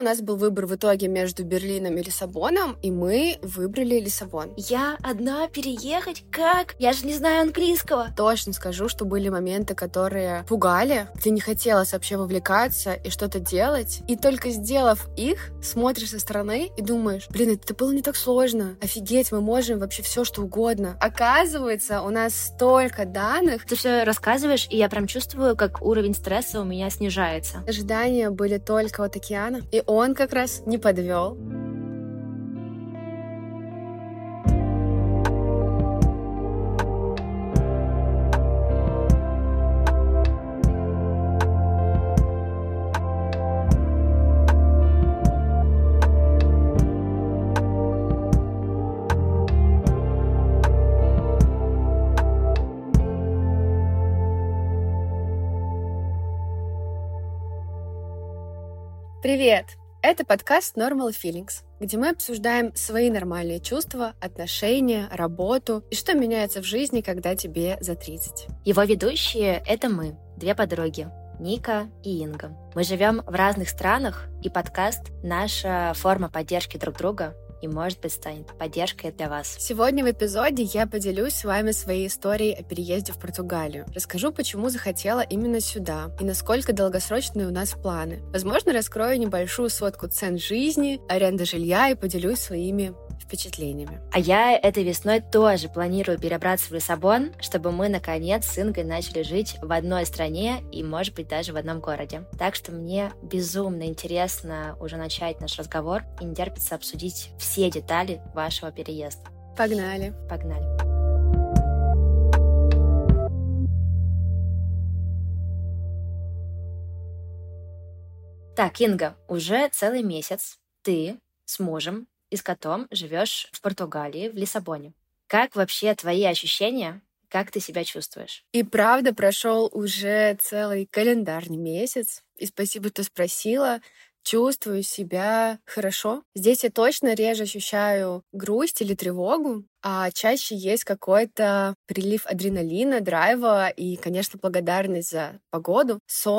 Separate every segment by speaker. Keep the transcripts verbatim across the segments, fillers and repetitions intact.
Speaker 1: У нас был выбор в итоге между Берлином и Лиссабоном, и мы выбрали Лиссабон.
Speaker 2: Я одна переехать? Как? Я же не знаю английского.
Speaker 1: Точно скажу, что были моменты, которые пугали. Ты не хотелось вообще вовлекаться и что-то делать. И только сделав их, смотришь со стороны и думаешь, блин, это было не так сложно. Офигеть, мы можем вообще все, что угодно. Оказывается, у нас столько данных.
Speaker 2: Ты все рассказываешь, и я прям чувствую, как уровень стресса у меня снижается.
Speaker 1: Ожидания были только от океана. И он как раз не подвел. Привет! Это подкаст Normal Feelings, где мы обсуждаем свои нормальные чувства, отношения, работу и что меняется в жизни, когда тебе за тридцать.
Speaker 2: Его ведущие — это мы, две подруги, Ника и Инга. Мы живем в разных странах, и подкаст — наша форма поддержки друг друга, и, может быть, станет поддержкой для вас.
Speaker 1: Сегодня в эпизоде я поделюсь с вами своей историей о переезде в Португалию. Расскажу, почему захотела именно сюда и насколько долгосрочные у нас планы. Возможно, раскрою небольшую сводку цен жизни, аренды жилья и поделюсь своими впечатлениями.
Speaker 2: А я этой весной тоже планирую перебраться в Лиссабон, чтобы мы, наконец, с Ингой начали жить в одной стране и, может быть, даже в одном городе. Так что мне безумно интересно уже начать наш разговор и не терпится обсудить все детали вашего переезда.
Speaker 1: Погнали!
Speaker 2: Погнали! Так, Инга, уже целый месяц ты с мужем и с котом живешь в Португалии, в Лиссабоне. Как вообще твои ощущения? Как ты себя чувствуешь?
Speaker 1: И правда, прошел уже целый календарный месяц. И спасибо, что спросила. Чувствую себя хорошо. Здесь я точно реже ощущаю грусть или тревогу, а чаще есть какой-то прилив адреналина, драйва и, конечно, благодарность за погоду,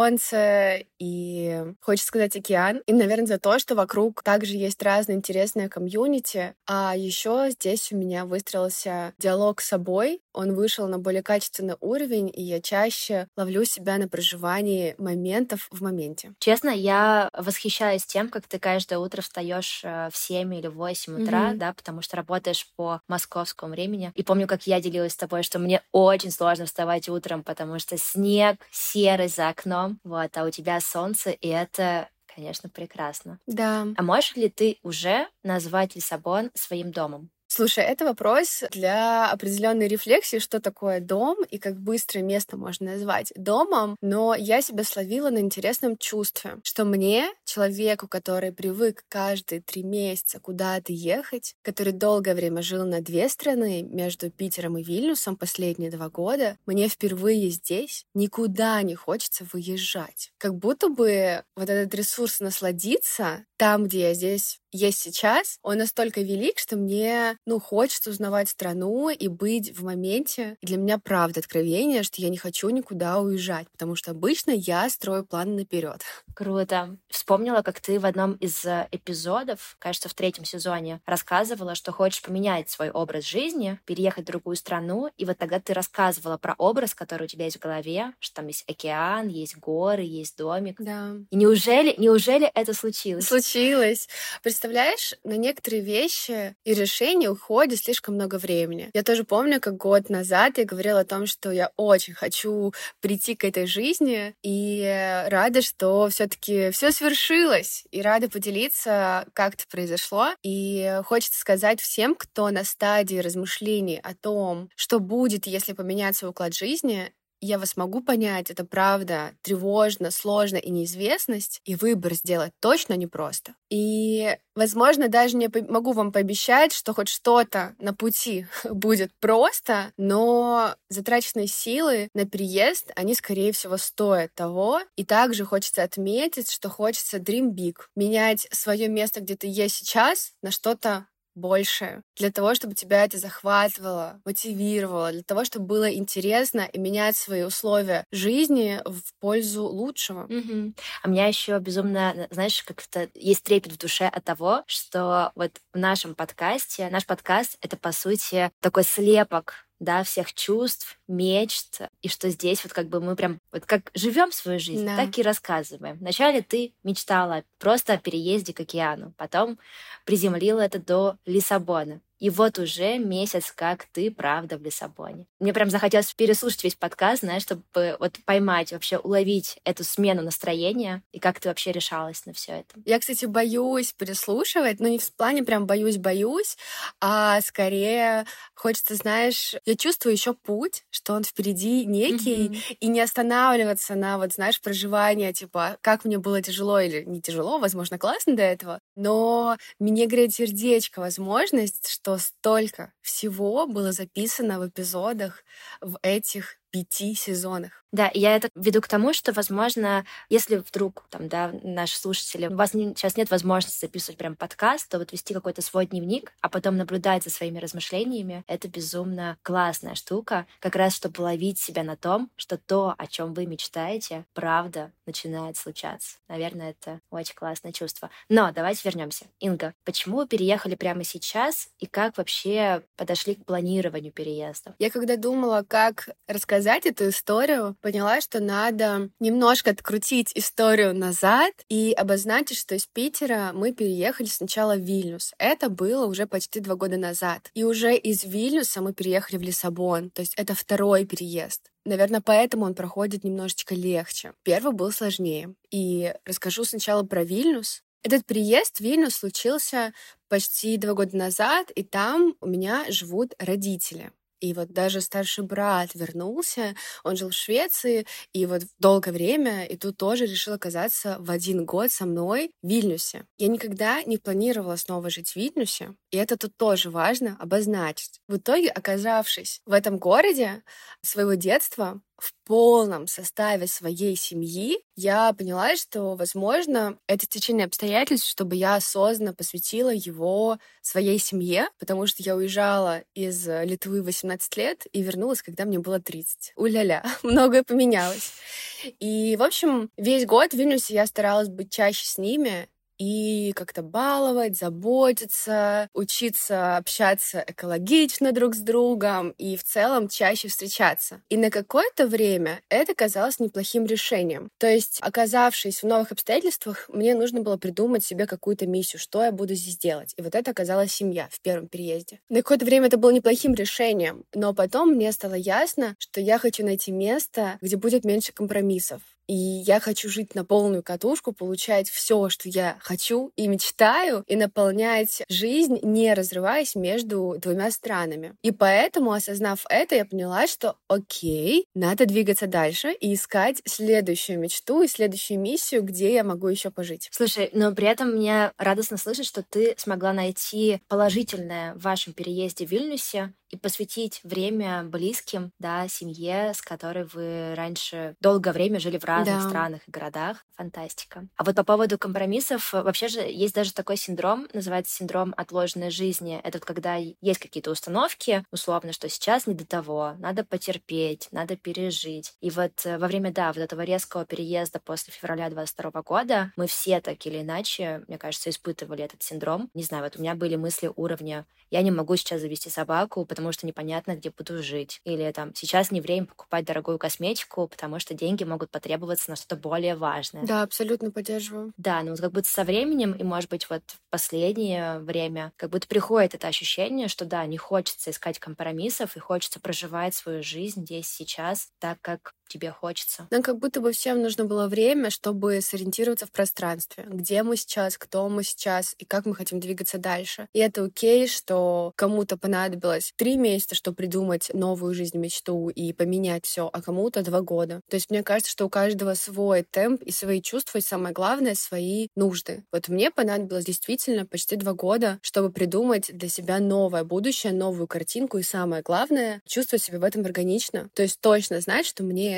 Speaker 1: солнце и, хочется сказать, океан. И, наверное, за то, что вокруг также есть разные интересные комьюнити. А еще здесь у меня выстроился диалог с собой. Он вышел на более качественный уровень, и я чаще ловлю себя на проживании моментов в моменте.
Speaker 2: Честно, я восхищаюсь тем, как ты каждое утро встаешь в семь или восемь утра, mm-hmm. да, потому что работаешь по Москве, московском времени. И помню, как я делилась с тобой, что мне очень сложно вставать утром, потому что снег, серость за окном, вот, а у тебя солнце, и это, конечно, прекрасно.
Speaker 1: Да.
Speaker 2: А можешь ли ты уже назвать Лиссабон своим домом?
Speaker 1: Слушай, это вопрос для определенной рефлексии, что такое дом и как быстро место можно назвать домом, но я себя словила на интересном чувстве, что мне, человеку, который привык каждые три месяца куда-то ехать, который долгое время жил на две страны, между Питером и Вильнюсом последние два года, мне впервые здесь никуда не хочется выезжать. Как будто бы вот этот ресурс насладиться там, где я здесь есть сейчас, он настолько велик, что мне, ну, хочется узнавать страну и быть в моменте. И для меня правда откровение, что я не хочу никуда уезжать, потому что обычно я строю планы наперед.
Speaker 2: Круто. Вспомнила, как ты в одном из эпизодов, кажется, в третьем сезоне, рассказывала, что хочешь поменять свой образ жизни, переехать в другую страну, и вот тогда ты рассказывала про образ, который у тебя есть в голове, что там есть океан, есть горы, есть домик.
Speaker 1: Да.
Speaker 2: И неужели, неужели это случилось?
Speaker 1: Случилось. Представляешь, на некоторые вещи и решения уходит слишком много времени. Я тоже помню, как год назад я говорила о том, что я очень хочу прийти к этой жизни, и рада, что все-таки все свершилось, и рада поделиться, как это произошло. И хочется сказать всем, кто на стадии размышлений о том, что будет, если поменять свой уклад жизни, я вас могу понять, это правда тревожно, сложно и неизвестность, и выбор сделать точно непросто. И, возможно, даже не могу вам пообещать, что хоть что-то на пути будет просто, но затраченные силы на переезд, они, скорее всего, стоят того. И также хочется отметить, что хочется dream big, менять свое место, где ты есть сейчас, на что-то больше, для того, чтобы тебя это захватывало, мотивировало, для того, чтобы было интересно и менять свои условия жизни в пользу лучшего.
Speaker 2: Мгм. А у меня еще безумно, знаешь, как-то есть трепет в душе от того, что вот в нашем подкасте, наш подкаст — это, по сути, такой слепок, да, всех чувств, мечт, и что здесь вот как бы мы прям вот как живем свою жизнь,
Speaker 1: Да.
Speaker 2: так и рассказываем. Вначале ты мечтала просто о переезде к океану, потом приземлила это до Лиссабона. И вот уже месяц, как ты правда в Лиссабоне. Мне прям захотелось переслушать весь подкаст, знаешь, чтобы вот поймать, вообще уловить эту смену настроения и как ты вообще решалась на все это.
Speaker 1: Я, кстати, боюсь переслушивать, но не в плане прям боюсь-боюсь, а скорее хочется, знаешь, я чувствую еще путь, что он впереди некий,
Speaker 2: Мгм.
Speaker 1: и не останавливаться на вот, знаешь, проживание, типа, как мне было тяжело или не тяжело, возможно, классно до этого, но мне греет сердечко возможность, что столько всего было записано в эпизодах в этих пяти сезонах.
Speaker 2: Да, и я это веду к тому, что, возможно, если вдруг там, да, наши слушатели, у вас не- сейчас нет возможности записывать прям подкаст, то вот вести какой-то свой дневник, а потом наблюдать за своими размышлениями, это безумно классная штука, как раз чтобы ловить себя на том, что то, о чем вы мечтаете, правда начинает случаться. Наверное, это очень классное чувство. Но давайте вернемся. Инга, почему вы переехали прямо сейчас и как вообще подошли к планированию переезда?
Speaker 1: Я когда думала, как рассказать эту историю, поняла, что надо немножко открутить историю назад и обозначить, что из Питера мы переехали сначала в Вильнюс. Это было уже почти два года назад. И уже из Вильнюса мы переехали в Лиссабон. То есть это второй переезд. Наверное, поэтому он проходит немножечко легче. Первый был сложнее. И расскажу сначала про Вильнюс. Этот переезд в Вильнюс случился почти два года назад, и там у меня живут родители. И вот даже старший брат вернулся, он жил в Швеции, и вот долгое время, и тут тоже решил оказаться в один год со мной в Вильнюсе. Я никогда не планировала снова жить в Вильнюсе, и это тут тоже важно обозначить. В итоге, оказавшись в этом городе своего детства, в полном составе своей семьи, я поняла, что, возможно, это течение обстоятельств, чтобы я осознанно посвятила его своей семье, потому что я уезжала из Литвы в восемнадцать лет и вернулась, когда мне было тридцать. У-ля-ля, многое поменялось. И, в общем, весь год в Вильнюсе я старалась быть чаще с ними, и как-то баловать, заботиться, учиться общаться экологично друг с другом и в целом чаще встречаться. И на какое-то время это казалось неплохим решением. То есть, оказавшись в новых обстоятельствах, мне нужно было придумать себе какую-то миссию, что я буду здесь делать. И вот это оказалась семья в первом переезде. На какое-то время это было неплохим решением, но потом мне стало ясно, что я хочу найти место, где будет меньше компромиссов. И я хочу жить на полную катушку, получать все, что я хочу и мечтаю, и наполнять жизнь, не разрываясь между двумя странами. И поэтому, осознав это, я поняла, что окей, надо двигаться дальше и искать следующую мечту и следующую миссию, где я могу еще пожить.
Speaker 2: Слушай, но при этом мне радостно слышать, что ты смогла найти положительное в вашем переезде в Вильнюсе и посвятить время близким, да, семье, с которой вы раньше долгое время жили в разных
Speaker 1: Да.
Speaker 2: странах и городах. Фантастика. А вот по поводу компромиссов, вообще же есть даже такой синдром, называется синдром отложенной жизни. Это вот когда есть какие-то установки, условно, что сейчас не до того, надо потерпеть, надо пережить. И вот э, во время, да, вот этого резкого переезда после февраля двадцать второго года мы все так или иначе, мне кажется, испытывали этот синдром. Не знаю, вот у меня были мысли уровня «я не могу сейчас завести собаку, потому что непонятно, где буду жить». Или там «сейчас не время покупать дорогую косметику, потому что деньги могут потребоваться на что-то более важное».
Speaker 1: Да, абсолютно поддерживаю.
Speaker 2: Да, ну вот как будто со временем, и, может быть, вот в последнее время, как будто приходит это ощущение, что да, не хочется искать компромиссов, и хочется проживать свою жизнь здесь, сейчас, так, как тебе хочется.
Speaker 1: Нам как будто бы всем нужно было время, чтобы сориентироваться в пространстве. Где мы сейчас, кто мы сейчас и как мы хотим двигаться дальше. И это окей, что кому-то понадобилось три месяца, чтобы придумать новую жизнь, мечту и поменять все, а кому-то два года. То есть мне кажется, что у каждого свой темп и свои чувства, и самое главное, свои нужды. Вот мне понадобилось действительно почти два года, чтобы придумать для себя новое будущее, новую картинку, и самое главное, чувствовать себя в этом органично. То есть точно знать, что мне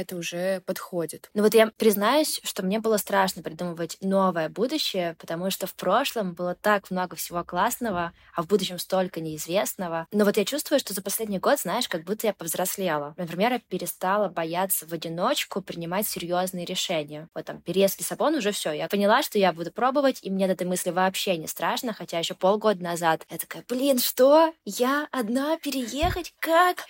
Speaker 1: это уже подходит.
Speaker 2: Ну вот я признаюсь, что мне было страшно придумывать новое будущее, потому что в прошлом было так много всего классного, а в будущем столько неизвестного. Но вот я чувствую, что за последний год, знаешь, как будто я повзрослела. Например, я перестала бояться в одиночку принимать серьезные решения. Вот там переезд в Лиссабон уже все. Я поняла, что я буду пробовать, и мне от этой мысли вообще не страшно, хотя еще полгода назад я такая, блин, что? Я одна переехать? Как?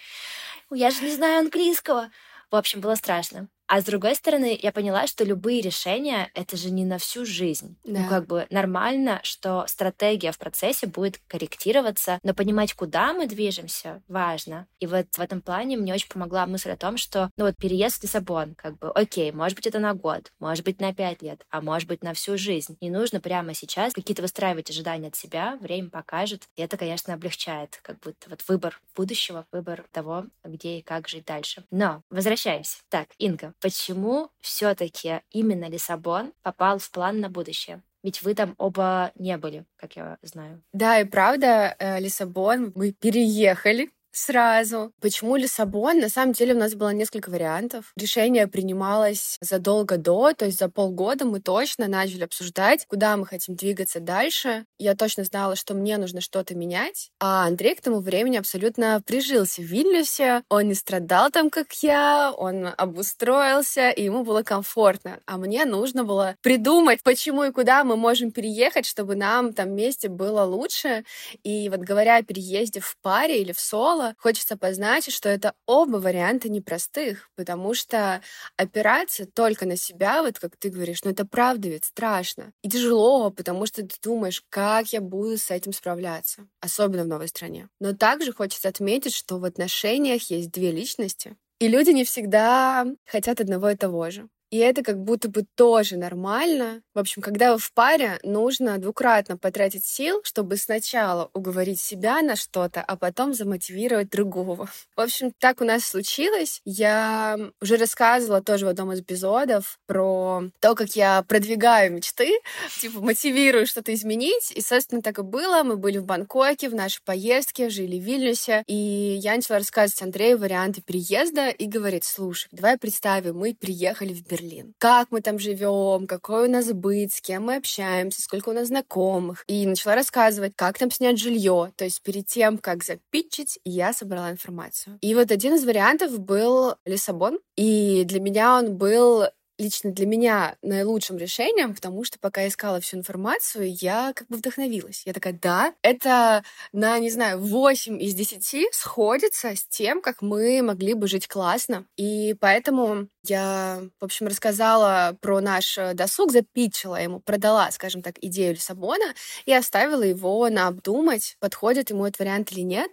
Speaker 2: Я же не знаю английского. В общем, было страшно. А с другой стороны, я поняла, что любые решения — это же не на всю жизнь.
Speaker 1: Да.
Speaker 2: Ну, как бы нормально, что стратегия в процессе будет корректироваться, но понимать, куда мы движемся, важно. И вот в этом плане мне очень помогла мысль о том, что, ну вот, переезд в Лиссабон, как бы, окей, может быть, это на год, может быть, на пять лет, а может быть, на всю жизнь. Не нужно прямо сейчас какие-то выстраивать ожидания от себя, время покажет. И это, конечно, облегчает, как будто вот выбор будущего, выбор того, где и как жить дальше. Но возвращаемся. Так, Инга, почему все-таки именно Лиссабон попал в план на будущее? Ведь вы там оба не были, как я знаю.
Speaker 1: Да, и правда, э, Лиссабон, мы переехали сразу. Почему Лиссабон? На самом деле у нас было несколько вариантов. Решение принималось задолго до, то есть за полгода мы точно начали обсуждать, куда мы хотим двигаться дальше. Я точно знала, что мне нужно что-то менять. А Андрей к тому времени абсолютно прижился в Вильнюсе. Он не страдал там, как я, он обустроился, и ему было комфортно. А мне нужно было придумать, почему и куда мы можем переехать, чтобы нам там вместе было лучше. И вот говоря о переезде в паре или в соло, хочется позначить, что это оба варианта непростых, потому что опираться только на себя, вот как ты говоришь, ну это правда ведь страшно. И тяжело, потому что ты думаешь, как я буду с этим справляться, особенно в новой стране. Но также хочется отметить, что в отношениях есть две личности, и люди не всегда хотят одного и того же. И это как будто бы тоже нормально. В общем, когда вы в паре, нужно двукратно потратить сил, чтобы сначала уговорить себя на что-то, а потом замотивировать другого. В общем, так у нас случилось. Я уже рассказывала тоже в одном из эпизодов про то, как я продвигаю мечты, типа мотивирую что-то изменить. И, собственно, так и было. Мы были в Бангкоке, в нашей поездке, жили в Вильнюсе. И я начала рассказывать Андрею варианты переезда и говорить, слушай, давай представим, мы приехали в Берлин. Как мы там живем, какой у нас быт, с кем мы общаемся, сколько у нас знакомых. И начала рассказывать, как там снять жилье. То есть перед тем, как запитчить, я собрала информацию. И вот один из вариантов был Лиссабон. И для меня он был лично для меня наилучшим решением, потому что пока я искала всю информацию, я как бы вдохновилась. Я такая, да, это на, не знаю, восемь из десяти сходится с тем, как мы могли бы жить классно. И поэтому я, в общем, рассказала про наш досуг, запитчила ему, продала, скажем так, идею Лиссабона и оставила его на обдумать, подходит ему этот вариант или нет.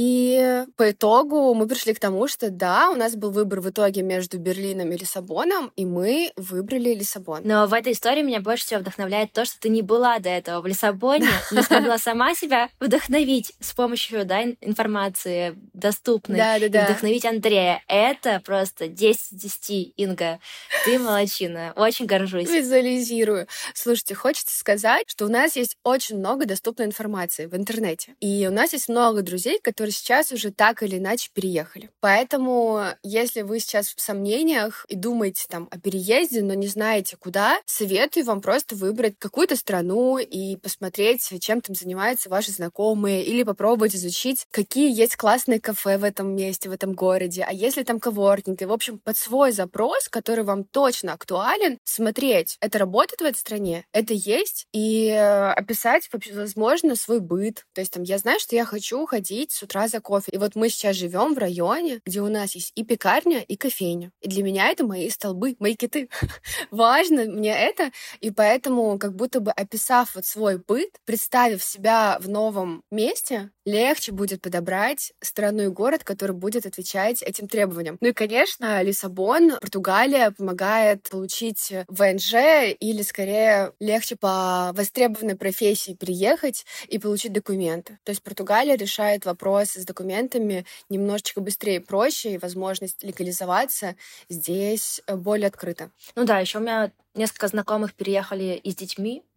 Speaker 1: И по итогу мы пришли к тому, что да, у нас был выбор в итоге между Берлином и Лиссабоном, и мы выбрали Лиссабон.
Speaker 2: Но в этой истории меня больше всего вдохновляет то, что ты не была до этого в Лиссабоне, не смогла сама себя вдохновить с помощью, да, информации доступной,
Speaker 1: да, да,
Speaker 2: и
Speaker 1: да.
Speaker 2: вдохновить Андрея. Это просто десять из десяти, Инга. Ты молодчина. Очень горжусь.
Speaker 1: Визуализирую. Слушайте, хочется сказать, что у нас есть очень много доступной информации в интернете. И у нас есть много друзей, которые сейчас уже так или иначе переехали. Поэтому, если вы сейчас в сомнениях и думаете там о переезде, но не знаете куда, советую вам просто выбрать какую-то страну и посмотреть, чем там занимаются ваши знакомые, или попробовать изучить, какие есть классные кафе в этом месте, в этом городе, а если там коворкинг. И, в общем, под свой запрос, который вам точно актуален, смотреть, это работает в этой стране, это есть, и описать, возможно, свой быт. То есть там я знаю, что я хочу ходить с утра за кофе. И вот мы сейчас живем в районе, где у нас есть и пекарня, и кофейня. И для меня это мои столбы, мои киты. Важно мне это, и поэтому как будто бы описав вот свой быт, представив себя в новом месте, легче будет подобрать страну и город, который будет отвечать этим требованиям. Ну и, конечно, Лиссабон, Португалия помогает получить вэ эн жэ или, скорее, легче по востребованной профессии приехать и получить документы. То есть Португалия решает вопрос с документами немножечко быстрее и проще, и возможность легализоваться здесь более открыта.
Speaker 2: Ну да, еще у меня несколько знакомых переехали и с детьми,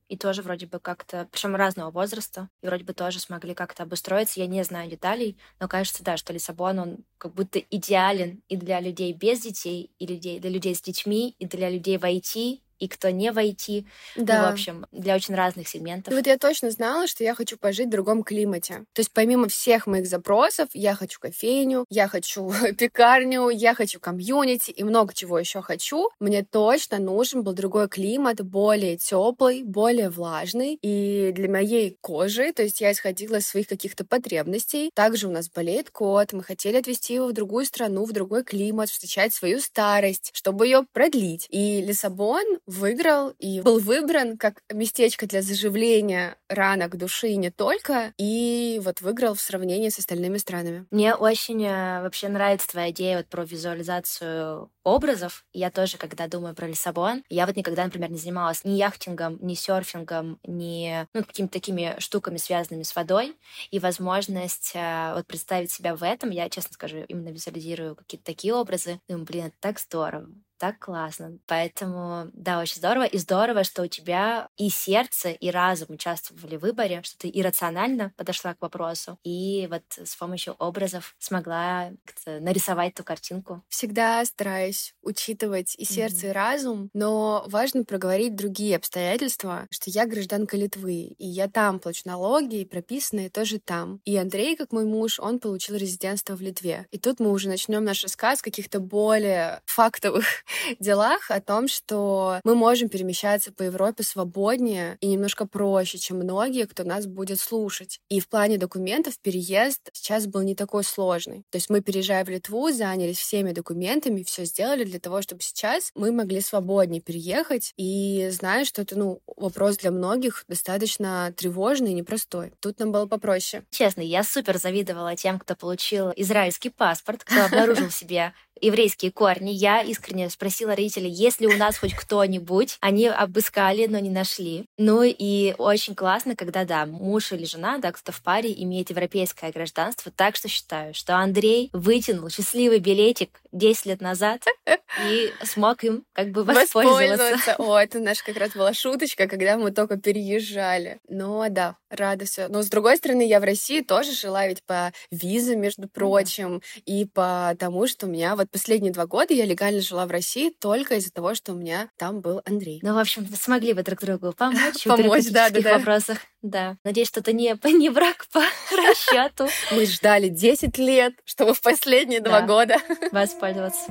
Speaker 2: и тоже вроде бы как-то, причем разного возраста, и вроде бы тоже смогли как-то обустроиться. Я не знаю деталей, но кажется, да, что Лиссабон, он как будто идеален и для людей без детей, и людей, для людей с детьми, и для людей в ай ти, и кто не в ай ти.
Speaker 1: Да.
Speaker 2: Ну, в общем, для очень разных сегментов.
Speaker 1: И вот я точно знала, что я хочу пожить в другом климате. То есть помимо всех моих запросов, я хочу кофейню, я хочу пекарню, я хочу комьюнити и много чего еще хочу. Мне точно нужен был другой климат, более теплый, более влажный. И для моей кожи, то есть я исходила из своих каких-то потребностей. Также у нас болеет кот, мы хотели отвезти его в другую страну, в другой климат, встречать свою старость, чтобы ее продлить. И Лиссабон выиграл и был выбран как местечко для заживления ранок души и не только, и вот выиграл в сравнении с остальными странами.
Speaker 2: Мне очень э, вообще нравится твоя идея вот про визуализацию образов. Я тоже, когда думаю про Лиссабон, я вот никогда, например, не занималась ни яхтингом, ни серфингом, ни ну, какими-то такими штуками, связанными с водой. И возможность э, вот представить себя в этом, я, честно скажу, именно визуализирую какие-то такие образы. Думаю, блин, это так здорово. Так классно. Поэтому, да, очень здорово. И здорово, что у тебя и сердце, и разум участвовали в выборе, что ты иррационально подошла к вопросу, и вот с помощью образов смогла как-то нарисовать ту картинку.
Speaker 1: Всегда стараюсь учитывать и сердце, mm-hmm. и разум, но важно проговорить другие обстоятельства, что я гражданка Литвы, и я там плачу налоги, и прописанные тоже там. И Андрей, как мой муж, он получил резидентство в Литве. И тут мы уже начнем наш рассказ каких-то более фактовых делах о том, что мы можем перемещаться по Европе свободнее и немножко проще, чем многие, кто нас будет слушать. И в плане документов переезд сейчас был не такой сложный. То есть мы, переезжая в Литву, занялись всеми документами, все сделали для того, чтобы сейчас мы могли свободнее переехать. И знаю, что это, ну, вопрос для многих достаточно тревожный и непростой. Тут нам было попроще.
Speaker 2: Честно, я супер завидовала тем, кто получил израильский паспорт, кто обнаружил в себе еврейские корни. Я искренне спросила родителей, есть ли у нас хоть кто-нибудь. Они обыскали, но не нашли. Ну и очень классно, когда, да, муж или жена, да, кто в паре имеет европейское гражданство. Так что считаю, что Андрей вытянул счастливый билетик десять лет назад и смог им как бы воспользоваться.
Speaker 1: О, это наша как раз была шуточка, когда мы только переезжали. Но да, рада все. Но с другой стороны, я в России тоже жила ведь по визам, между прочим, mm-hmm. и по тому, что у меня вот последние два года я легально жила в России только из-за того, что у меня там был Андрей.
Speaker 2: Ну, в общем, смогли вы друг другу помочь,
Speaker 1: помочь
Speaker 2: в бюрократических
Speaker 1: да, да,
Speaker 2: вопросах. Да. Надеюсь, что это не, не брак по расчету.
Speaker 1: Мы ждали десять лет, чтобы в последние два года
Speaker 2: воспользоваться.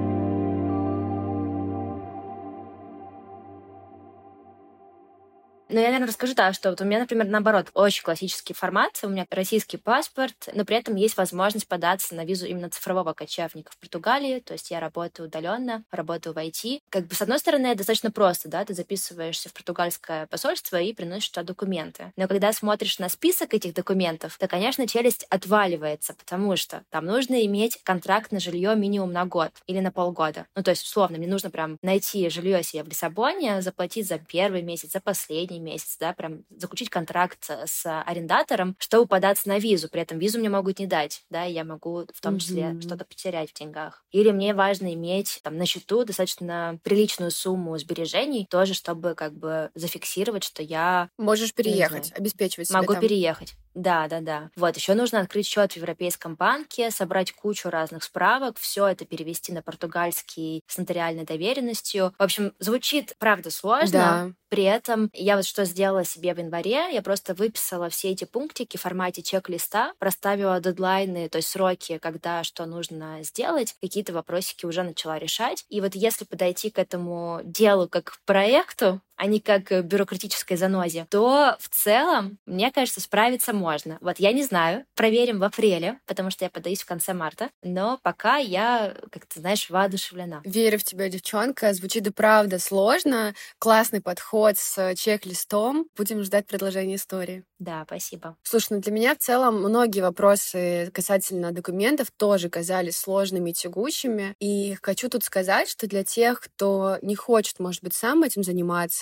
Speaker 2: Но я, наверное, расскажу, да, что вот у меня, например, наоборот, очень классический формат. У меня российский паспорт, но при этом есть возможность податься на визу именно цифрового кочевника в Португалии. То есть я работаю удаленно, работаю в ай ти. Как бы, с одной стороны, это достаточно просто, да, ты записываешься в португальское посольство и приносишь туда документы. Но когда смотришь на список этих документов, то, конечно, челюсть отваливается, потому что там нужно иметь контракт на жилье минимум на год или на полгода. Ну, то есть, условно, мне нужно прям найти жилье себе в Лиссабоне, заплатить за первый месяц, за последний месяц, да, прям заключить контракт с арендатором, чтобы податься на визу. При этом визу мне могут не дать, да, и я могу в том числе mm-hmm. что-то потерять в деньгах. Или мне важно иметь там на счету достаточно приличную сумму сбережений, тоже, чтобы как бы зафиксировать, что я...
Speaker 1: Можешь переехать, обеспечивать себя
Speaker 2: Могу
Speaker 1: там.
Speaker 2: переехать. Да, да, да. Вот, еще нужно открыть счет в Европейском банке, собрать кучу разных справок, все это перевести на португальский с нотариальной доверенностью. В общем, звучит, правда, сложно.
Speaker 1: Да.
Speaker 2: При этом я вот что сделала себе в январе, я просто выписала все эти пунктики в формате чек-листа, проставила дедлайны, то есть сроки, когда что нужно сделать, какие-то вопросики уже начала решать. И вот если подойти к этому делу как к проекту, а не как к бюрократической занозе, то в целом, мне кажется, справиться можно. Вот я не знаю, проверим в апреле, потому что я подаюсь в конце марта, но пока я, как ты знаешь, воодушевлена.
Speaker 1: Верю в тебя, девчонка. Звучит и правда сложно. Классный подход с чек-листом. Будем ждать продолжения истории.
Speaker 2: Да, спасибо.
Speaker 1: Слушай, ну для меня в целом многие вопросы касательно документов тоже казались сложными и тягучими. И хочу тут сказать, что для тех, кто не хочет, может быть, сам этим заниматься,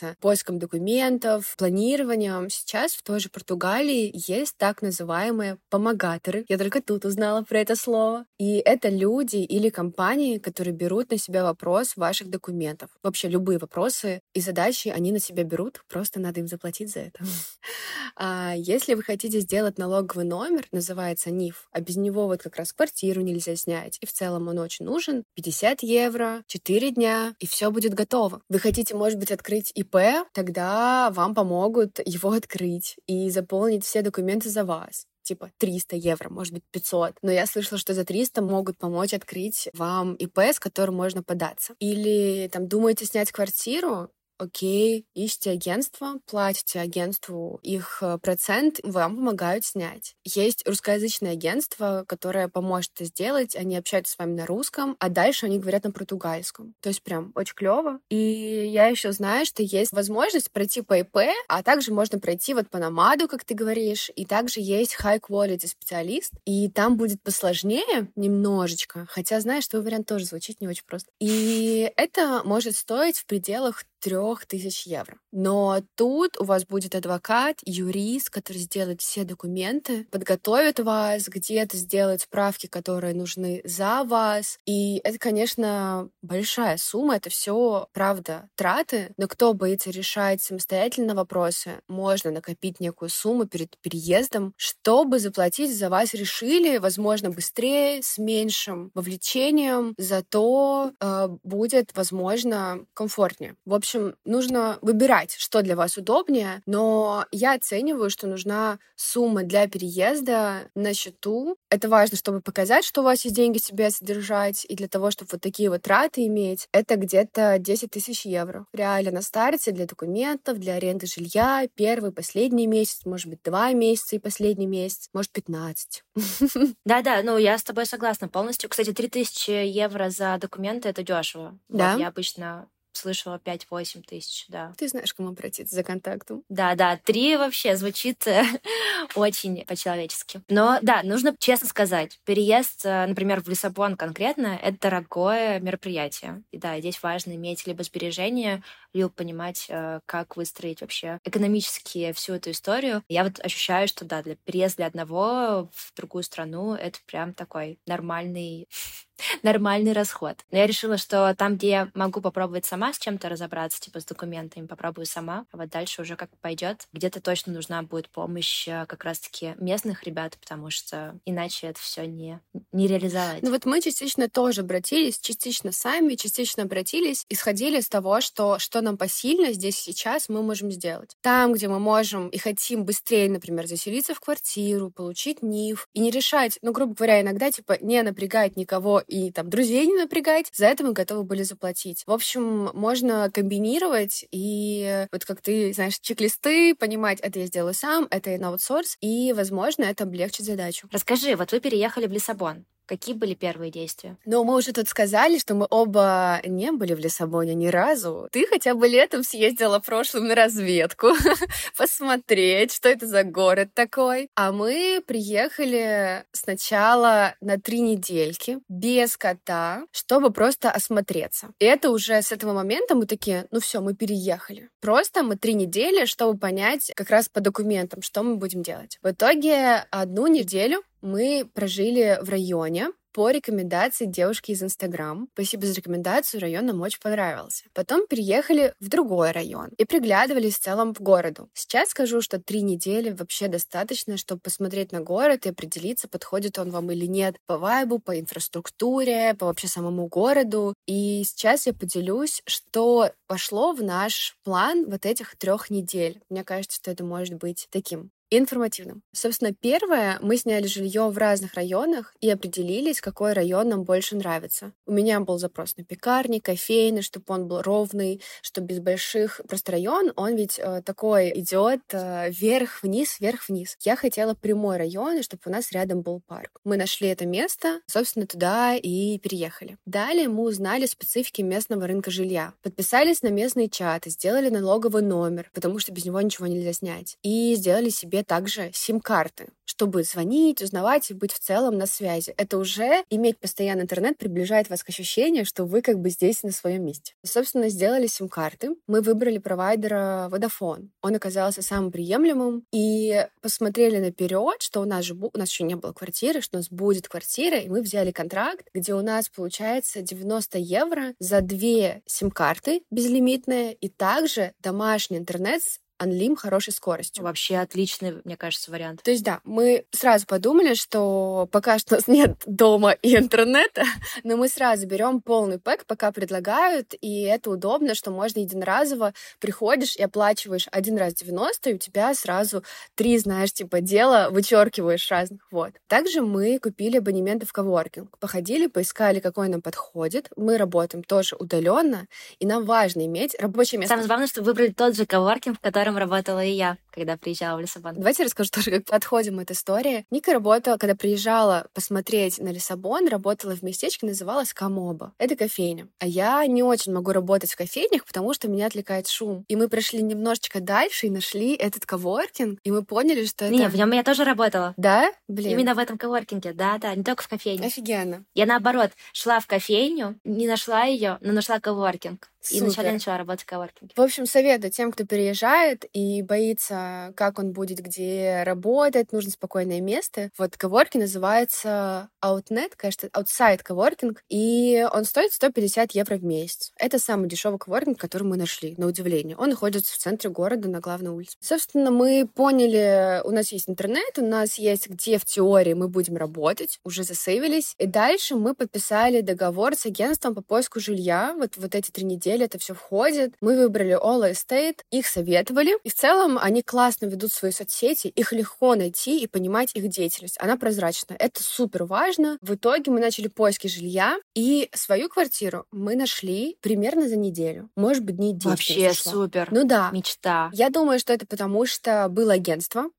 Speaker 1: занимается поиском документов, планированием. Сейчас в той же Португалии есть так называемые помогаторы. Я только тут узнала про это слово. И это люди или компании, которые берут на себя вопрос ваших документов. Вообще любые вопросы и задачи они на себя берут, просто надо им заплатить за это. А если вы хотите сделать налоговый номер, называется НИФ, а без него вот как раз квартиру нельзя снять, и в целом он очень нужен, пятьдесят евро, четыре дня, и все будет готово. Вы хотите, может быть, открыть ИП, тогда вам помогут его открыть и заполнить все документы за вас. Типа триста евро, может быть, пятьсот. Но я слышала, что за триста могут помочь открыть вам ИП, с которым можно податься. Или там думаете снять квартиру, окей, ищите агентство, платите агентству их процент, вам помогают снять. Есть русскоязычное агентство, которое поможет это сделать, они общаются с вами на русском, а дальше они говорят на португальском. То есть прям очень клево. И я еще знаю, что есть возможность пройти по ИП, а также можно пройти вот по Номаду, как ты говоришь, и также есть high quality специалист, и там будет посложнее немножечко, хотя, знаешь, твой вариант тоже звучит не очень просто. И это может стоить в пределах трех тысяч евро. Но тут у вас будет адвокат, юрист, который сделает все документы, подготовит вас, где-то сделает справки, которые нужны за вас. И это, конечно, большая сумма, это все, правда, траты, но кто боится решать самостоятельно вопросы, можно накопить некую сумму перед переездом, чтобы заплатить за вас решили, возможно, быстрее, с меньшим вовлечением, зато э, будет, возможно, комфортнее. В общем, В общем, нужно выбирать, что для вас удобнее, но я оцениваю, что нужна сумма для переезда на счету. Это важно, чтобы показать, что у вас есть деньги себе содержать, и для того, чтобы вот такие вот траты иметь, это где-то десять тысяч евро. Реально на старте для документов, для аренды жилья, первый, последний месяц, может быть, два месяца и последний месяц, может, пятнадцать.
Speaker 2: Да-да, ну я с тобой согласна полностью. Кстати, три тысячи евро за документы — это дешево.
Speaker 1: Да?
Speaker 2: Вот, я обычно слышала пять-восемь тысяч, да.
Speaker 1: Ты знаешь, к кому обратиться за контактом.
Speaker 2: Да-да, три вообще звучит очень по-человечески. Но да, нужно честно сказать, переезд, например, в Лиссабон конкретно, это дорогое мероприятие. И да, здесь важно иметь либо сбережения, либо понимать, как выстроить вообще экономически всю эту историю. Я вот ощущаю, что да, для переезда для одного в другую страну это прям такой нормальный нормальный расход. Но я решила, что там, где я могу попробовать сама с чем-то разобраться, типа с документами, попробую сама, а вот дальше уже как пойдет. Где-то точно нужна будет помощь как раз-таки местных ребят, потому что иначе это все не, не реализовать.
Speaker 1: Ну вот мы частично тоже обратились, частично сами, частично обратились, исходили из того, что, что нам посильно здесь сейчас мы можем сделать. Там, где мы можем и хотим быстрее, например, заселиться в квартиру, получить НИФ, и не решать, ну, грубо говоря, иногда, типа, не напрягать никого и там друзей не напрягать, за это мы готовы были заплатить. В общем, можно комбинировать и вот как ты, знаешь, чек-листы, понимать, это я сделаю сам, это на аутсорс, и, возможно, это облегчит задачу.
Speaker 2: Расскажи, вот вы переехали в Лиссабон. Какие были первые действия?
Speaker 1: Ну, мы уже тут сказали, что мы оба не были в Лиссабоне ни разу. Ты хотя бы летом съездила прошлым на разведку, посмотреть, что это за город такой. А мы приехали сначала на три недельки без кота, чтобы просто осмотреться. И это уже с этого момента мы такие, ну все, мы переехали. Просто мы три недели, чтобы понять как раз по документам, что мы будем делать. В итоге одну неделю мы прожили в районе по рекомендации девушки из Инстаграм. Спасибо за рекомендацию, район нам очень понравился. Потом переехали в другой район и приглядывались в целом к городу. Сейчас скажу, что три недели вообще достаточно, чтобы посмотреть на город и определиться, подходит он вам или нет по вайбу, по инфраструктуре, по вообще самому городу. И сейчас я поделюсь, что пошло в наш план вот этих трех недель. Мне кажется, что это может быть таким информативным. Собственно, первое, мы сняли жилье в разных районах и определились, какой район нам больше нравится. У меня был запрос на пекарни, кофейны, чтобы он был ровный, чтобы без больших... Просто район, он ведь э, такой идет э, вверх-вниз, вверх-вниз. Я хотела прямой район, и чтобы у нас рядом был парк. Мы нашли это место, собственно, туда и переехали. Далее мы узнали специфики местного рынка жилья. Подписались на местные чаты, сделали налоговый номер, потому что без него ничего нельзя снять. И сделали себе себе также сим-карты, чтобы звонить, узнавать и быть в целом на связи. Это уже иметь постоянный интернет приближает вас к ощущению, что вы как бы здесь на своем месте. Собственно, сделали сим-карты. Мы выбрали провайдера Vodafone. Он оказался самым приемлемым. И посмотрели наперед, что у нас же бу- у нас еще не было квартиры, что у нас будет квартира, и мы взяли контракт, где у нас получается девяносто евро за две сим-карты безлимитные и также домашний интернет с Unlim хорошей скоростью.
Speaker 2: Вообще отличный, мне кажется, вариант.
Speaker 1: То есть, да, мы сразу подумали, что пока что у нас нет дома и интернета, но мы сразу берем полный пэк, пока предлагают, и это удобно, что можно единоразово приходишь и оплачиваешь один раз девяносто, и у тебя сразу три, знаешь, типа дела вычеркиваешь разных. Вот. Также мы купили абонементы в коворкинг. Походили, поискали, какой нам подходит. Мы работаем тоже удаленно, и нам важно иметь рабочее место.
Speaker 2: Самое главное, что выбрали тот же коворкинг, в котором работала и я, когда приезжала в Лиссабон.
Speaker 1: Давайте расскажу тоже, как подходим этой истории. Ника работала, когда приезжала посмотреть на Лиссабон, работала в местечке, называлось Камоба. Это кофейня. А я не очень могу работать в кофейнях, потому что меня отвлекает шум. И мы прошли немножечко дальше и нашли этот коворкинг, и мы поняли, что это...
Speaker 2: Не, в нем я тоже работала.
Speaker 1: Да? Блин.
Speaker 2: Именно в этом коворкинге, да-да, не только в кофейне.
Speaker 1: Офигенно.
Speaker 2: Я, наоборот, шла в кофейню, не нашла ее, но нашла коворкинг. И
Speaker 1: Супер.
Speaker 2: вначале начала работать в коворкинге.
Speaker 1: В общем, советую тем, кто переезжает и боится, как он будет где работать, нужно спокойное место. Вот коворкинг называется Outnet, кажется, Outside коворкинг, и он стоит сто пятьдесят евро в месяц. Это самый дешевый коворкинг, который мы нашли, на удивление. Он находится в центре города, на главной улице. Собственно, мы поняли, у нас есть интернет, у нас есть где в теории мы будем работать, уже засейвились, и дальше мы подписали договор с агентством по поиску жилья. Вот, вот эти три недели это все входит. Мы выбрали Ola Estate, их советовали. И в целом они классно ведут свои соцсети, их легко найти и понимать их деятельность. Она прозрачная. Это супер важно. В итоге мы начали поиски жилья, и свою квартиру мы нашли примерно за неделю. Может быть, дней десять.
Speaker 2: Вообще супер.
Speaker 1: Ну да.
Speaker 2: Мечта.
Speaker 1: Я думаю, что это потому, что было агентство,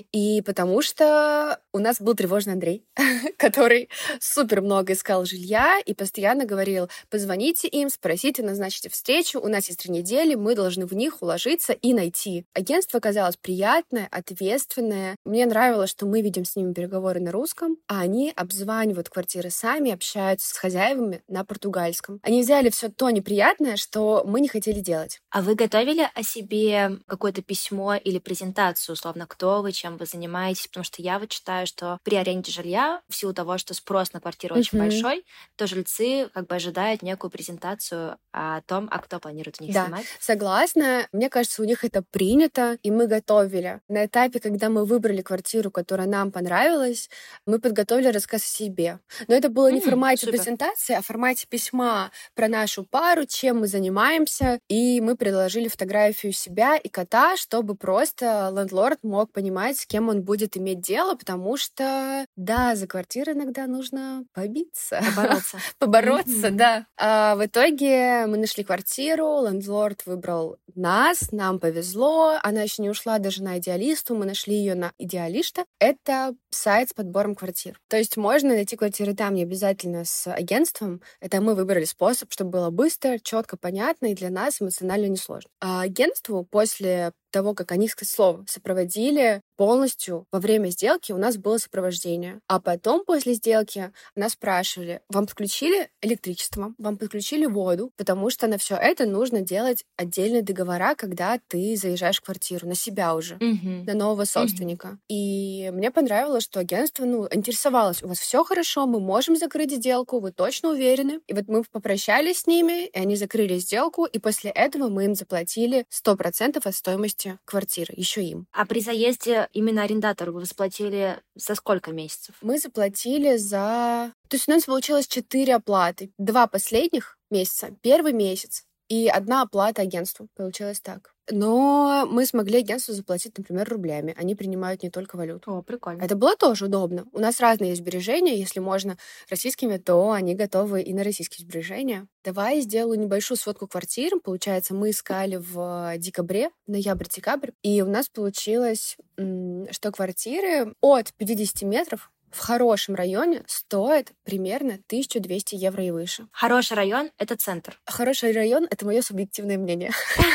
Speaker 1: и потому что у нас был тревожный Андрей, который супер много искал жилья и постоянно говорил: позвоните им, спросите, назначите встречу, у нас есть три недели, мы должны в них уложиться и найти. Агентство оказалось приятное, ответственное. Мне нравилось, что мы ведем с ними переговоры на русском, а они обзванивают квартиры сами, общаются с хозяевами на португальском. Они взяли все то неприятное, что мы не хотели делать.
Speaker 2: А вы готовили о себе какое-то письмо или презентацию, условно, кто вы, чем вы занимаетесь? Потому что я вот считаю, что при аренде жилья, в силу того, что спрос на квартиру очень
Speaker 1: Мгм.
Speaker 2: большой, то жильцы как бы ожидают некую презентацию о том, а кто планирует в них
Speaker 1: Да.
Speaker 2: снимать.
Speaker 1: Согласна. Мне кажется, у них это принято, и мы готовили. На этапе, когда мы выбрали квартиру, которая нам понравилась, мы подготовили рассказ о себе. Но это было не в
Speaker 2: М,
Speaker 1: формате
Speaker 2: супер.
Speaker 1: презентации, а в формате письма про нашу пару, чем мы занимаемся, и мы предложили фотографию себя и кота, чтобы просто лендлорд мог понимать, с кем он будет иметь дело, потому что, да, за квартиру иногда нужно побиться.
Speaker 2: Побороться.
Speaker 1: Побороться,
Speaker 2: Мгм.
Speaker 1: да. А в итоге мы нашли квартиру, лендлорд выбрал нас, нам повезло. Она еще не ушла даже на идеалисту, мы нашли ее на идеалиста. Это сайт с подбором квартир. То есть можно найти квартиры там, не обязательно с агентством. Это мы выбрали способ, чтобы было быстро, четко, понятно и для нас эмоционально несложно. А агентству после того, как они, к слову, сопроводили полностью во время сделки, у нас было сопровождение. А потом, после сделки, нас спрашивали: вам подключили электричество, вам подключили воду, потому что на все это нужно делать отдельные договора, когда ты заезжаешь в квартиру, на себя уже,
Speaker 2: Мгм.
Speaker 1: на нового собственника. И мне понравилось, что агентство, ну, интересовалось: у вас все хорошо, мы можем закрыть сделку, вы точно уверены? И вот мы попрощались с ними, и они закрыли сделку, и после этого мы им заплатили сто процентов от стоимости квартиры, еще им.
Speaker 2: А при заезде именно арендатору вы заплатили за сколько месяцев?
Speaker 1: Мы заплатили за... То есть у нас получилось четыре оплаты. Два последних месяца, первый месяц, и одна оплата агентству. Получилось так. Но мы смогли агентству заплатить, например, рублями. Они принимают не только валюту.
Speaker 2: О, прикольно.
Speaker 1: Это было тоже удобно. У нас разные есть сбережения. Если можно российскими, то они готовы и на российские сбережения. Давай я сделаю небольшую сводку квартир. Получается, мы искали в декабре, ноябрь-декабрь, и у нас получилось, что квартиры от пятидесяти метров в хорошем районе стоит примерно тысяча двести евро и выше.
Speaker 2: Хороший район — это центр.
Speaker 1: Хороший район — это мое субъективное мнение.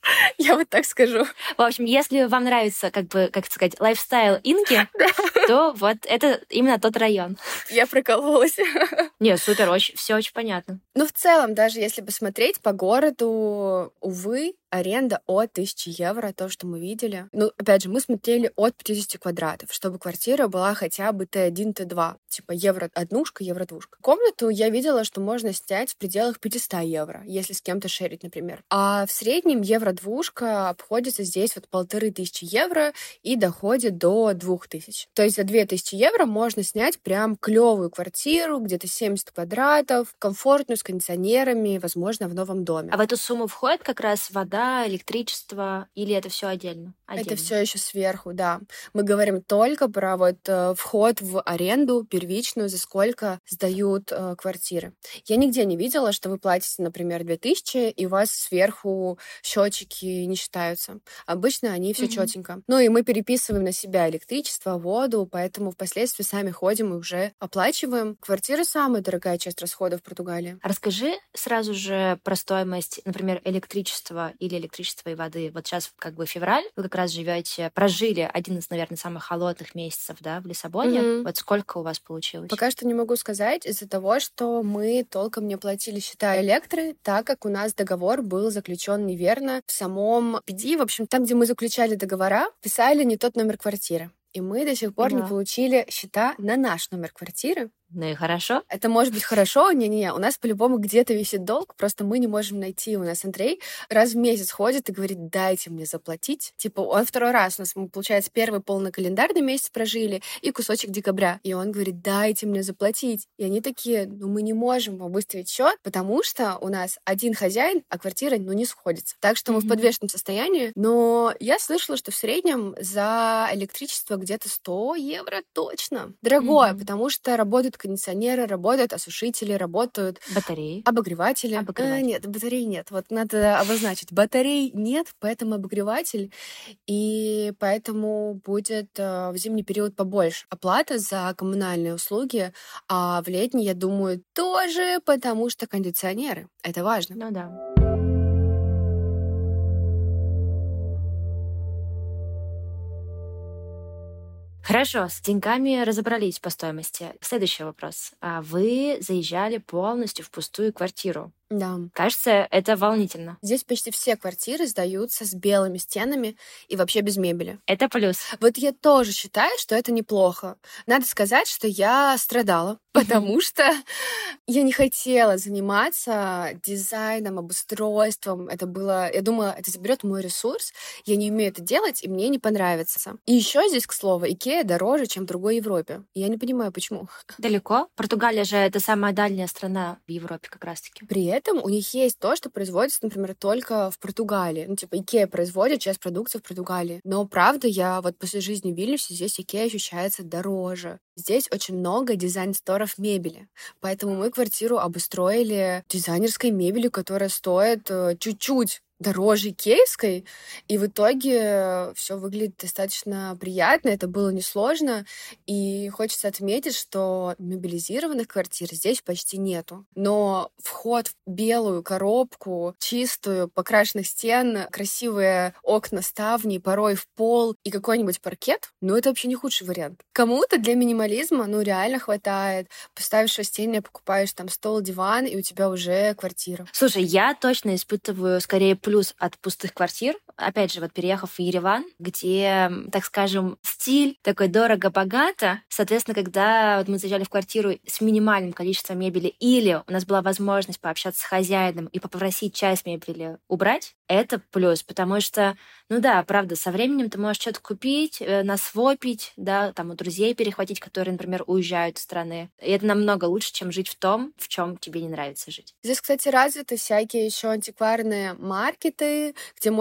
Speaker 1: Я вот так скажу.
Speaker 2: В общем, если вам нравится, как бы, как сказать, лайфстайл Инги, то вот это именно тот район.
Speaker 1: Я прокололась.
Speaker 2: Не, супер, очень, все очень понятно.
Speaker 1: Ну, в целом, даже если посмотреть по городу, увы, аренда от тысячи евро, то, что мы видели. Ну, опять же, мы смотрели от пятидесяти квадратов, чтобы квартира была хотя бы Т один, Т два. Типа евро однушка, евро двушка. Комнату я видела, что можно снять в пределах пятьсот евро, если с кем-то шерить, например. А в среднем евро двушка обходится здесь вот полторы тысячи евро и доходит до двух тысяч. То есть за две тысячи евро можно снять прям клевую квартиру, где-то семьдесят квадратов, комфортную, с кондиционерами, возможно, в новом доме.
Speaker 2: А в эту сумму входит как раз вода, электричество, или это все отдельно? отдельно?
Speaker 1: Это все еще сверху, да. Мы говорим только про вот э, вход в аренду первичную, за сколько сдают э, квартиры. Я нигде не видела, что вы платите, например, две тысячи, и у вас сверху счетчики не считаются. Обычно они все
Speaker 2: Мгм.
Speaker 1: четенько. Ну и мы переписываем на себя электричество, воду, поэтому впоследствии сами ходим и уже оплачиваем. Квартира самая дорогая часть расходов в Португалии.
Speaker 2: А Расскажи сразу же про стоимость, например, электричества или электричества и воды. Вот сейчас как бы февраль, вы как раз живете, прожили один из, наверное, самых холодных месяцев, да, в Лиссабоне.
Speaker 1: Мгм.
Speaker 2: Вот сколько у вас получилось?
Speaker 1: Пока что не могу сказать из-за того, что мы толком не платили счета электры, так как у нас договор был заключен неверно. В самом пи ди, в общем, там, где мы заключали договора, писали не тот номер квартиры. И мы до сих пор не
Speaker 2: Поняла.
Speaker 1: получили счета на наш номер квартиры.
Speaker 2: Ну и хорошо.
Speaker 1: Это может быть хорошо, не-не-не, у нас по-любому где-то висит долг, просто мы не можем найти. У нас Андрей раз в месяц ходит и говорит, дайте мне заплатить. Типа, он второй раз, у нас, мы, получается, первый полный календарный месяц прожили и кусочек декабря. И он говорит, дайте мне заплатить. И они такие, ну мы не можем вам выставить счет, потому что у нас один хозяин, а квартира, ну, не сходится. Так что мы в
Speaker 2: Мгм.
Speaker 1: подвешенном состоянии. Но я слышала, что в среднем за электричество где-то сто евро точно. Дорогое,
Speaker 2: Мгм.
Speaker 1: потому что работают кондиционеры, работают осушители, работают
Speaker 2: Батареи.
Speaker 1: обогреватели. А,
Speaker 2: Обогреватель.
Speaker 1: нет, батарей нет. Вот надо обозначить. Батарей нет, поэтому обогреватель. И поэтому будет э, в зимний период побольше оплата за коммунальные услуги, а в летний, я думаю, тоже, потому что кондиционеры. Это важно.
Speaker 2: Ну да. Хорошо, с деньгами разобрались по стоимости. Следующий вопрос. А Вы заезжали полностью в пустую квартиру.
Speaker 1: Да.
Speaker 2: Кажется, это волнительно.
Speaker 1: Здесь почти все квартиры сдаются с белыми стенами и вообще без мебели.
Speaker 2: Это плюс.
Speaker 1: Вот я тоже считаю, что это неплохо. Надо сказать, что я страдала, потому что я не хотела заниматься дизайном, обустройством. Это было, я думала, это заберет мой ресурс. Я не умею это делать, и мне не понравится. И еще здесь, к слову, Икеа дороже, чем в другой Европе. Я не понимаю, почему.
Speaker 2: Далеко? Португалия же это самая дальняя страна в Европе как раз-таки.
Speaker 1: При этом у них есть то, что производится, например, только в Португалии. Ну, типа, Икеа производит часть продукции в Португалии. Но, правда, я вот после жизни в Вильнюсе, здесь Икеа ощущается дороже. Здесь очень много дизайн-сторов мебели. Поэтому мы квартиру обустроили дизайнерской мебелью, которая стоит э, чуть-чуть дороже икеевской, и в итоге все выглядит достаточно приятно, это было несложно, и хочется отметить, что мебелизированных квартир здесь почти нету. Но вход в белую коробку, чистую, покрашенных стен, красивые окна, ставни, порой в пол и какой-нибудь паркет, ну это вообще не худший вариант. Кому-то для минимализма, ну реально хватает. Поставишь растения, покупаешь там стол, диван, и у тебя уже квартира.
Speaker 2: Слушай, я точно испытываю скорее плюс от пустых квартир. Опять же, вот переехав в Ереван, где, так скажем, стиль такой дорого-богато. Соответственно, когда вот мы заезжали в квартиру с минимальным количеством мебели или у нас была возможность пообщаться с хозяином и попросить часть мебели убрать, это плюс, потому что, ну да, правда, со временем ты можешь что-то купить, э, насвопить, да, там у друзей перехватить, которые, например, уезжают из страны. И это намного лучше, чем жить в том, в чем тебе не нравится жить.
Speaker 1: Здесь, кстати, развиты всякие еще антикварные маркеты, где можно купить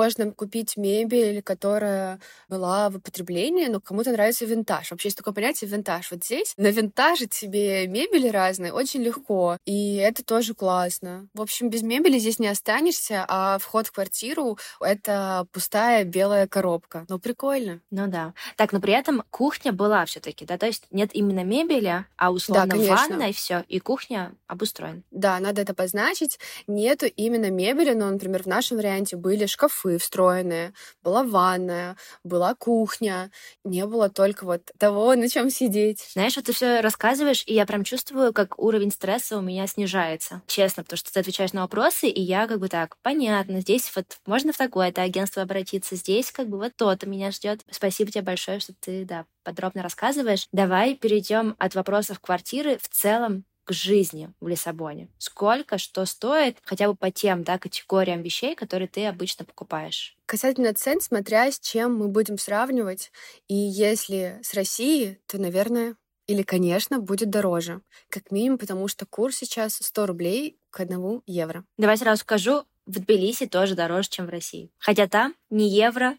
Speaker 1: купить мебель, которая была в употреблении, но кому-то нравится винтаж. Вообще есть такое понятие винтаж. Вот здесь навинтажить себе мебели разные очень легко, и это тоже классно. В общем, без мебели здесь не останешься, а вход в квартиру — это пустая белая коробка. Ну, прикольно.
Speaker 2: Ну да. Так, но при этом кухня была все-таки, да? То есть нет именно мебели, а условно
Speaker 1: Да, конечно.
Speaker 2: ванна и все, и кухня обустроена.
Speaker 1: Да, надо это позначить. Нету именно мебели, но, например, в нашем варианте были шкафы встроенные, была ванная, была кухня, не было только вот того, на чем сидеть.
Speaker 2: Знаешь, вот ты все рассказываешь, и я прям чувствую, как уровень стресса у меня снижается. Честно, потому что ты отвечаешь на вопросы, и я как бы так, понятно, здесь вот можно в такое-то агентство обратиться, здесь как бы вот то-то меня ждет. Спасибо тебе большое, что ты, да, подробно рассказываешь. Давай перейдем от вопросов квартиры в целом к жизни в Лиссабоне. Сколько, что стоит, хотя бы по тем, да, категориям вещей, которые ты обычно покупаешь?
Speaker 1: Касательно цен, смотря с чем мы будем сравнивать, и если с Россией, то, наверное, или, конечно, будет дороже. Как минимум, потому что курс сейчас сто рублей к одному евро.
Speaker 2: Давай сразу скажу, в Тбилиси тоже дороже, чем в России. Хотя там не евро,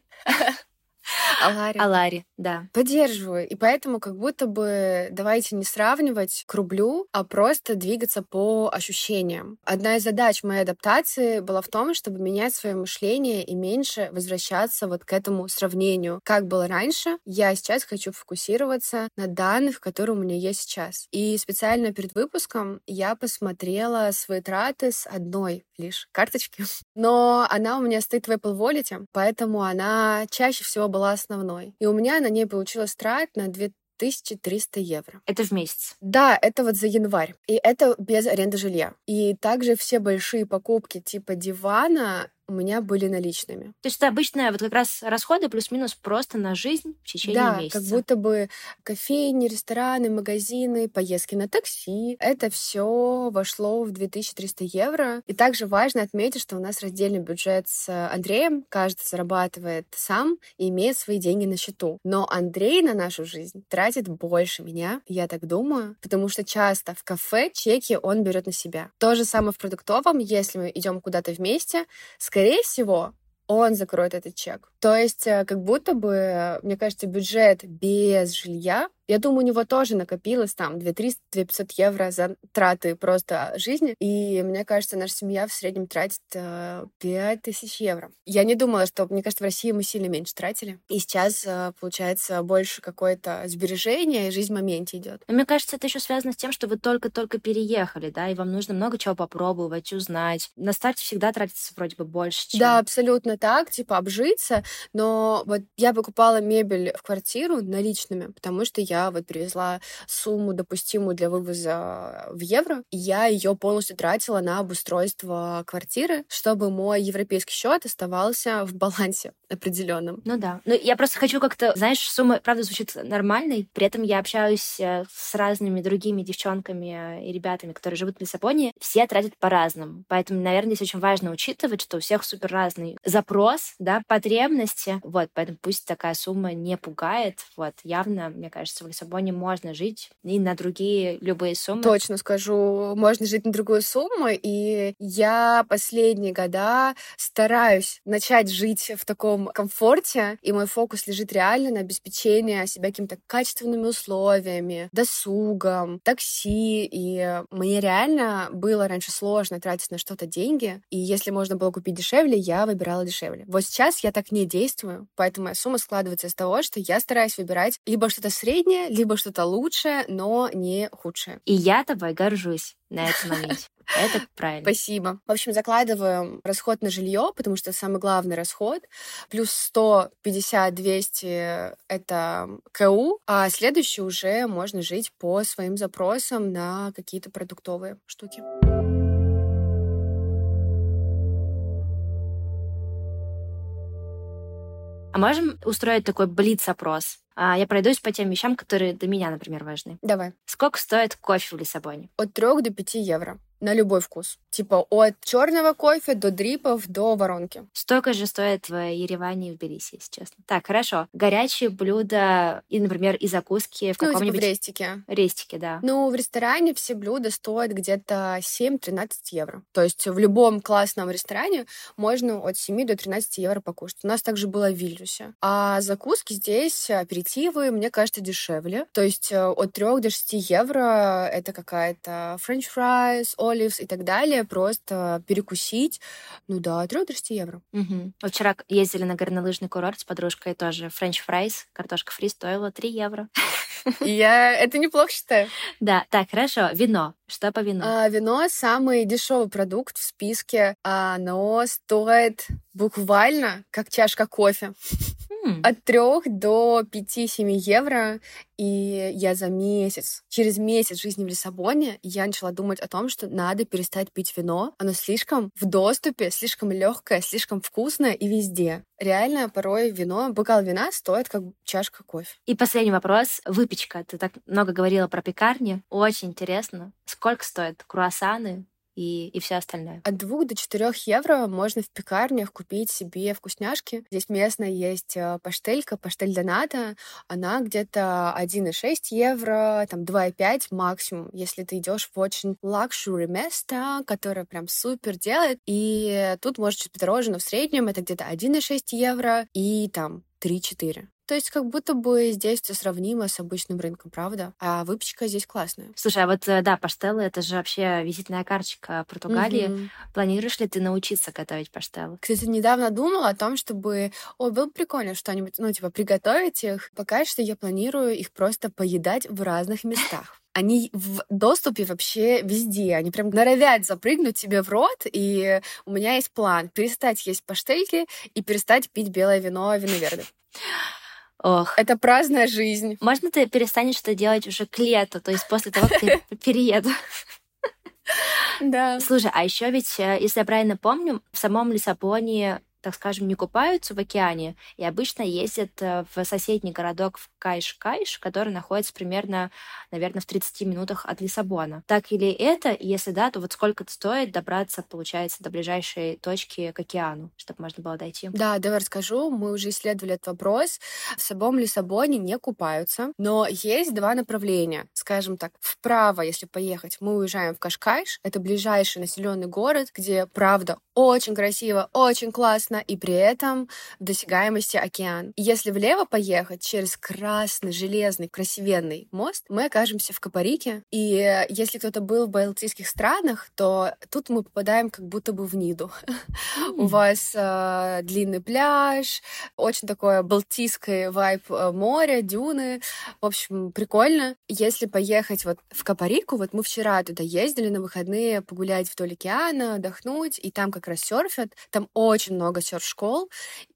Speaker 1: Алари.
Speaker 2: Алари, да.
Speaker 1: Поддерживаю. И поэтому как будто бы давайте не сравнивать к рублю, а просто двигаться по ощущениям. Одна из задач моей адаптации была в том, чтобы менять свое мышление и меньше возвращаться вот к этому сравнению. Как было раньше, я сейчас хочу фокусироваться на данных, которые у меня есть сейчас. И специально перед выпуском я посмотрела свои траты с одной лишь карточки. Но она у меня стоит в Apple Wallet, поэтому она чаще всего была основной. И у меня на ней получилось трат на две тысячи триста евро.
Speaker 2: Это в месяц?
Speaker 1: Да, это вот за январь. И это без аренды жилья. И также все большие покупки типа дивана у меня были наличными.
Speaker 2: То есть это обычные вот как раз расходы плюс-минус просто на жизнь в течение
Speaker 1: да,
Speaker 2: месяца.
Speaker 1: Да, как будто бы кофейни, рестораны, магазины, поездки на такси. Это все вошло в две тысячи триста евро. И также важно отметить, что у нас раздельный бюджет с Андреем. Каждый зарабатывает сам и имеет свои деньги на счету. Но Андрей на нашу жизнь тратит больше меня, я так думаю, потому что часто в кафе чеки он берет на себя. То же самое в продуктовом. Если мы идем куда-то вместе, скорее всего, он закроет этот чек. То есть как будто бы, мне кажется, бюджет без жилья, я думаю, у него тоже накопилось там две тысячи триста - две тысячи пятьсот евро за траты просто жизни. И мне кажется, наша семья в среднем тратит пять тысяч евро. Я не думала, что, мне кажется, в России мы сильно меньше тратили. И сейчас, получается, больше какое-то сбережение, и жизнь в моменте идет.
Speaker 2: Мне кажется, это еще связано с тем, что вы только-только переехали, да, и вам нужно много чего попробовать, узнать. На старте всегда тратится вроде бы больше, чем...
Speaker 1: Да, абсолютно так, типа обжиться. Но вот я покупала мебель в квартиру наличными, потому что я Я вот привезла сумму, допустимую для вывоза в евро, и я ее полностью тратила на обустройство квартиры, чтобы мой европейский счет оставался в балансе определенном.
Speaker 2: Ну да. Ну я просто хочу как-то, знаешь, сумма, правда, звучит нормальной, при этом я общаюсь с разными другими девчонками и ребятами, которые живут в Лиссабоне, все тратят по-разному. Поэтому, наверное, здесь очень важно учитывать, что у всех супер разный запрос, да, потребности. Вот, поэтому пусть такая сумма не пугает. Вот, явно, мне кажется, в Лиссабоне можно жить и на другие любые суммы.
Speaker 1: Точно скажу, можно жить на другую сумму, и я последние года стараюсь начать жить в таком комфорте, и мой фокус лежит реально на обеспечении себя какими-то качественными условиями, досугом, такси, и мне реально было раньше сложно тратить на что-то деньги, и если можно было купить дешевле, я выбирала дешевле. Вот сейчас я так не действую, поэтому моя сумма складывается из того, что я стараюсь выбирать либо что-то среднее, либо что-то лучшее, но не худшее.
Speaker 2: И я тобой горжусь на этом моменте. Это правильно.
Speaker 1: Спасибо. В общем, закладываем расход на жилье, потому что это самый главный расход. Плюс сто пятьдесят - двести — это КУ, а следующий уже можно жить по своим запросам на какие-то продуктовые штуки.
Speaker 2: А можем устроить такой блиц-опрос? Я пройдусь по тем вещам, которые для меня, например, важны.
Speaker 1: Давай.
Speaker 2: Сколько стоит кофе в Лиссабоне?
Speaker 1: От трех до пяти евро. на любой вкус. Типа от черного кофе до дрипов до воронки.
Speaker 2: Столько же стоит в Ереване и в Тбилиси, если честно. Так, хорошо. Горячие блюда, и, например, и закуски в
Speaker 1: Ну,
Speaker 2: каком-нибудь...
Speaker 1: типа в рестике.
Speaker 2: Рестике, да.
Speaker 1: Ну, в ресторане все блюда стоят где-то семь-тринадцать евро. То есть в любом классном ресторане можно от семи до тринадцати евро покушать. У нас также было в Вильнюсе. А закуски здесь, аперитивы, мне кажется, дешевле. То есть от трёх до шести евро это какая-то френч фрайс, оливс и так далее. Просто перекусить. Ну да, от трёх до шести евро.
Speaker 2: Угу. Вот вчера ездили на горнолыжный курорт с подружкой тоже. Френч фрайс, картошка фри стоила три евро.
Speaker 1: Я это неплохо считаю.
Speaker 2: Да, так, хорошо. Вино. Что по вину?
Speaker 1: А, вино самый дешевый продукт в списке. Оно стоит буквально как чашка кофе.
Speaker 2: Mm.
Speaker 1: От трех до пяти-семи евро. И я за месяц, через месяц жизни в Лиссабоне, я начала думать о том, что надо перестать пить вино. Оно слишком в доступе, слишком легкое, слишком вкусное и везде. Реально, порой вино, бокал вина стоит как чашка кофе.
Speaker 2: И последний вопрос. Выпечка. Ты так много говорила про пекарни. Очень интересно. Сколько стоят круассаны и, и все остальное?
Speaker 1: От двух до четырех евро можно в пекарнях купить себе вкусняшки. Здесь местная есть паштелька, паштель доната. Она где-то один и шесть евро, там два и пять максимум, если ты идешь в очень лакшери место, которое прям супер делает. И тут может чуть подороже, но в среднем это где-то один и шесть евро и там три-четыре. То есть как будто бы здесь все сравнимо с обычным рынком, правда? А выпечка здесь классная.
Speaker 2: Слушай, а вот да, паштеллы — это же вообще визитная карточка Португалии.
Speaker 1: Мгм.
Speaker 2: Планируешь ли ты научиться готовить паштеллы?
Speaker 1: Кстати, недавно думала о том, чтобы... Ой, было бы прикольно что-нибудь, ну, типа, приготовить их. Пока что я планирую их просто поедать в разных местах. Они в доступе вообще везде. Они прям норовят запрыгнуть тебе в рот. И у меня есть план перестать есть паштельки и перестать пить белое вино виноверды.
Speaker 2: Ох.
Speaker 1: Это праздная жизнь.
Speaker 2: Можно ты перестанешь это делать уже к лету, то есть после того, как ты перееду?
Speaker 1: Да.
Speaker 2: Слушай, а еще ведь, если я правильно помню, в самом Лиссабоне, так скажем, не купаются в океане и обычно ездят в соседний городок в Кайш-Кайш, который находится примерно, наверное, в тридцати минутах от Лиссабона. Так или это? И если да, то вот сколько это стоит добраться, получается, до ближайшей точки к океану, чтобы можно было дойти?
Speaker 1: Да, давай расскажу. Мы уже исследовали этот вопрос. В самом Лиссабоне не купаются, но есть два направления. Скажем так, вправо, если поехать, мы уезжаем в Кашкайш. Это ближайший населенный город, где, правда, очень красиво, очень классно, и при этом в досягаемости океан. И если влево поехать через красный, железный, красивенный мост, мы окажемся в Капарике. И если кто-то был в балтийских странах, то тут мы попадаем как будто бы в Ниду. У вас э, длинный пляж, очень такое балтийское вайб э, моря, дюны. В общем, прикольно. Если поехать вот в Капарику, вот мы вчера туда ездили на выходные погулять вдоль океана, отдохнуть, и там как раз серфят. Там очень много серф-школ.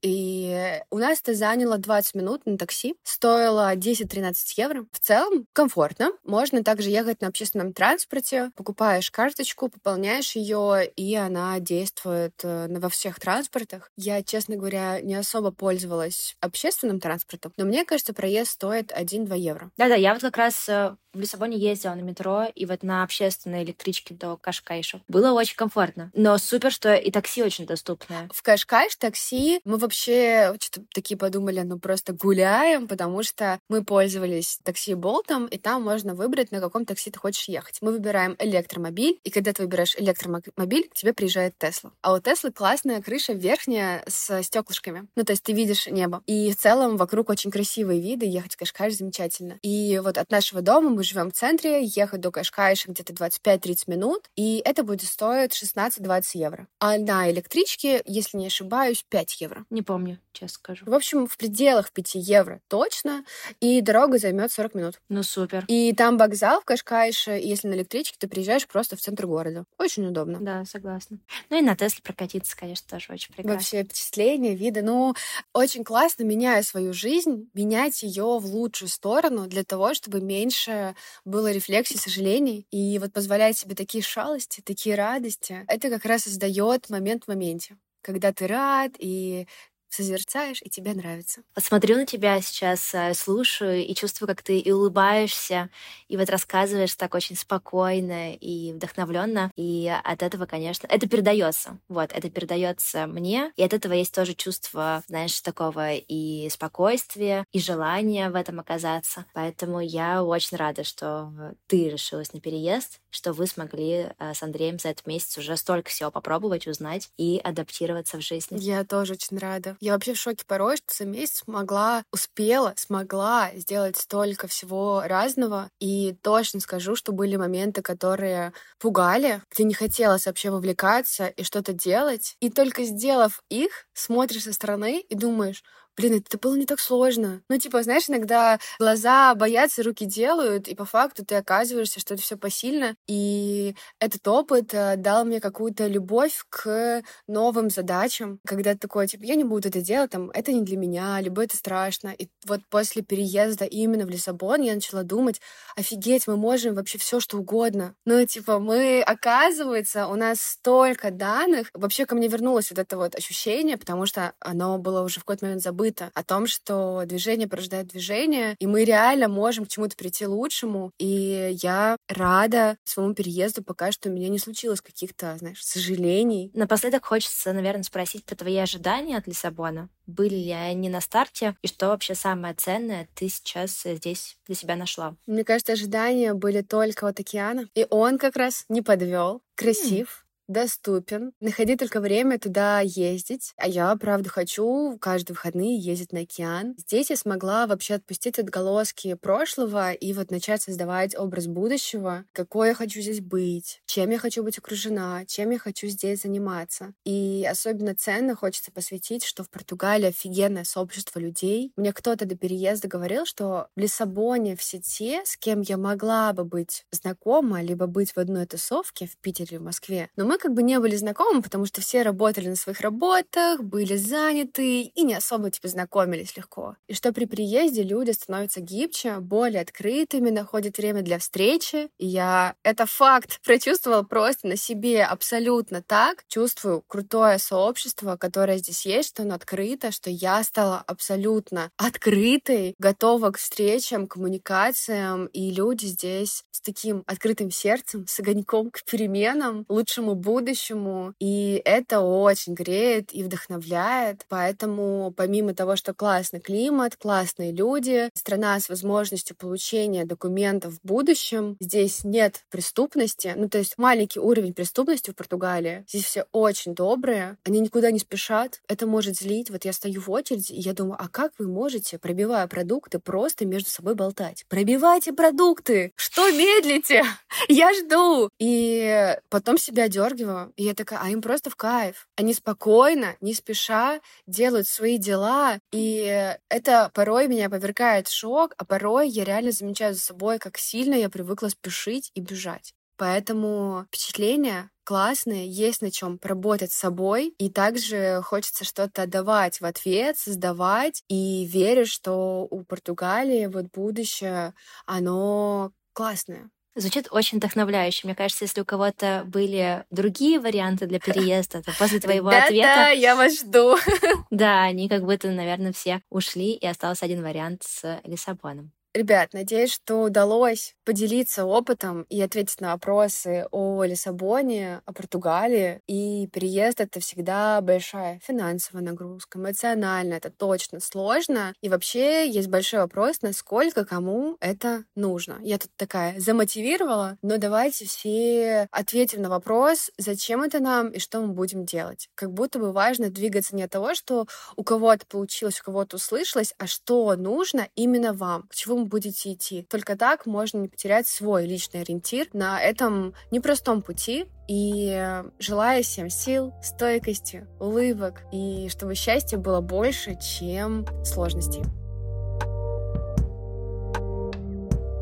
Speaker 1: И у нас это заняло двадцать минут на такси. Стоило десять-тринадцать евро. В целом комфортно. Можно также ехать на общественном транспорте. Покупаешь карточку, пополняешь ее, и она действует э, во всех транспортах. Я, честно говоря, не особо пользовалась общественным транспортом, но мне кажется, проезд стоит один-два евро.
Speaker 2: Да-да, я вот как раз э, в Лиссабоне ездила на метро и вот на общественной электричке до Кашкайша. Было очень комфортно. Но супер, что и такси очень доступное.
Speaker 1: В Кашкайш такси мы вообще что-то такие подумали, ну просто гуляем, потому что мы пользовались такси Болтом, и там можно выбрать, на каком такси ты хочешь ехать. Мы выбираем электромобиль, и когда ты выбираешь электромобиль, к тебе приезжает Тесла. А у Теслы классная крыша верхняя с стеклышками. Ну, то есть ты видишь небо. И в целом вокруг очень красивые виды, ехать в Кашкайш замечательно. И вот от нашего дома мы живем в центре, ехать до Кашкайша где-то двадцать пять-тридцать минут, и это будет стоить шестнадцать-двадцать евро. А на электричке, если не ошибаюсь, пять евро.
Speaker 2: Не помню, честно скажу.
Speaker 1: В общем, в пределах пяти евро точно, и дорога займет сорок минут.
Speaker 2: Ну, супер.
Speaker 1: И там вокзал в Кашкайше, и если на электричке, ты приезжаешь просто в центр города. Очень удобно.
Speaker 2: Да, согласна. Ну и на Тесле прокатиться, конечно, тоже очень прекрасно.
Speaker 1: Вообще впечатления, виды. Ну, очень классно, меняя свою жизнь, менять ее в лучшую сторону для того, чтобы меньше было рефлексий, сожалений. И вот позволять себе такие шалости, такие радости, это как раз создает момент в моменте, когда ты рад, и созерцаешь, и тебе нравится.
Speaker 2: Вот смотрю на тебя сейчас, э, слушаю и чувствую, как ты и улыбаешься, и вот рассказываешь так очень спокойно и вдохновленно. И от этого, конечно, это передается. Вот, это передается мне, и от этого есть тоже чувство, знаешь, такого и спокойствия, и желания в этом оказаться. Поэтому я очень рада, что ты решилась на переезд, что вы смогли э, с Андреем за этот месяц уже столько всего попробовать, узнать и адаптироваться в жизни.
Speaker 1: Я тоже очень рада. Я вообще в шоке порой, что за месяц смогла, успела, смогла сделать столько всего разного. И точно скажу, что были моменты, которые пугали, где не хотелось вообще вовлекаться и что-то делать. И только сделав их, смотришь со стороны и думаешь: блин, это было не так сложно. Ну, типа, знаешь, иногда глаза боятся, руки делают, и по факту ты оказываешься, что это все посильно. И этот опыт э, дал мне какую-то любовь к новым задачам, когда ты такой, типа, я не буду это делать, там, это не для меня, либо это страшно. И вот после переезда именно в Лиссабон я начала думать: офигеть, мы можем вообще все что угодно. Ну, типа, мы, оказывается, у нас столько данных. Вообще ко мне вернулось вот это вот ощущение, потому что оно было уже в какой-то момент забыто, о том, что движение порождает движение, и мы реально можем к чему-то прийти лучшему. И я рада своему переезду, пока что у меня не случилось каких-то, знаешь, сожалений.
Speaker 2: Напоследок хочется, наверное, спросить про твои ожидания от Лиссабона. Были ли они на старте? И что вообще самое ценное ты сейчас здесь для себя нашла?
Speaker 1: Мне кажется, ожидания были только от океана. И он как раз не подвел. Красив. Доступен. Находи только время туда ездить. А я, правда, хочу каждые выходные ездить на океан. Здесь я смогла вообще отпустить отголоски прошлого и вот начать создавать образ будущего. Какой я хочу здесь быть, чем я хочу быть окружена, чем я хочу здесь заниматься. И особенно ценно хочется посвятить, что в Португалии офигенное сообщество людей. Мне кто-то до переезда говорил, что в Лиссабоне все те, с кем я могла бы быть знакома, либо быть в одной тусовке в Питере, в Москве, но мы как бы не были знакомы, потому что все работали на своих работах, были заняты и не особо типа знакомились легко. И что при приезде люди становятся гибче, более открытыми, находят время для встречи. И я это факт прочувствовала просто на себе абсолютно так. Чувствую крутое сообщество, которое здесь есть, что оно открыто, что я стала абсолютно открытой, готова к встречам, коммуникациям, и люди здесь с таким открытым сердцем, с огоньком к переменам, лучшему будущему, и это очень греет и вдохновляет. Поэтому помимо того, что классный климат, классные люди, страна с возможностью получения документов в будущем, здесь нет преступности, ну то есть маленький уровень преступности в Португалии. Здесь все очень добрые, они никуда не спешат, это может злить. Вот я стою в очереди, и я думаю: а как вы можете, пробивая продукты, просто между собой болтать? Пробивайте продукты! Что медлите? Я жду! И потом себя дергиваю. И я такая: а им просто в кайф. Они спокойно, не спеша делают свои дела, и это порой меня повергает в шок, а порой я реально замечаю за собой, как сильно я привыкла спешить и бежать. Поэтому впечатления классные, есть на чем поработать с собой, и также хочется что-то давать в ответ, создавать, и верю, что у Португалии вот будущее, оно классное.
Speaker 2: Звучит очень вдохновляюще. Мне кажется, если у кого-то были другие варианты для переезда, то после твоего ответа...
Speaker 1: Да-да, я вас жду.
Speaker 2: Да, они как будто, наверное, все ушли, и остался один вариант с Лиссабоном.
Speaker 1: Ребят, надеюсь, что удалось поделиться опытом и ответить на вопросы о Лиссабоне, о Португалии. И переезд — это всегда большая финансовая нагрузка, эмоционально это точно сложно. И вообще есть большой вопрос, насколько кому это нужно. Я тут такая замотивировала, но давайте все ответим на вопрос, зачем это нам и что мы будем делать. Как будто бы важно двигаться не от того, что у кого-то получилось, у кого-то услышалось, а что нужно именно вам, к чему вы будете идти. Только так можно не потерять свой личный ориентир на этом непростом пути. И желаю всем сил, стойкости, улыбок, и чтобы счастья было больше, чем сложностей.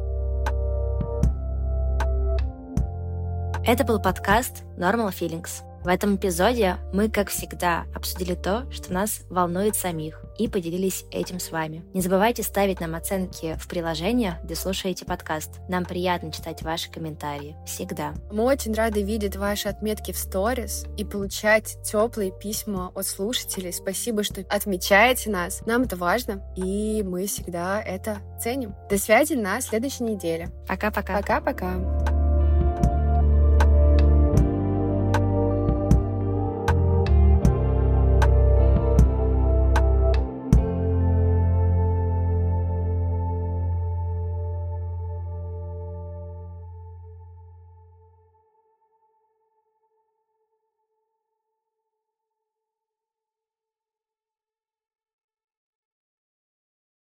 Speaker 2: Это был подкаст Normal Feelings. В этом эпизоде мы, как всегда, обсудили то, что нас волнует самих, и поделились этим с вами. Не забывайте ставить нам оценки в приложениях, где слушаете подкаст. Нам приятно читать ваши комментарии. Всегда.
Speaker 1: Мы очень рады видеть ваши отметки в сторис и получать теплые письма от слушателей. Спасибо, что отмечаете нас. Нам это важно, и мы всегда это ценим. До связи на следующей неделе.
Speaker 2: Пока-пока.
Speaker 1: Пока-пока.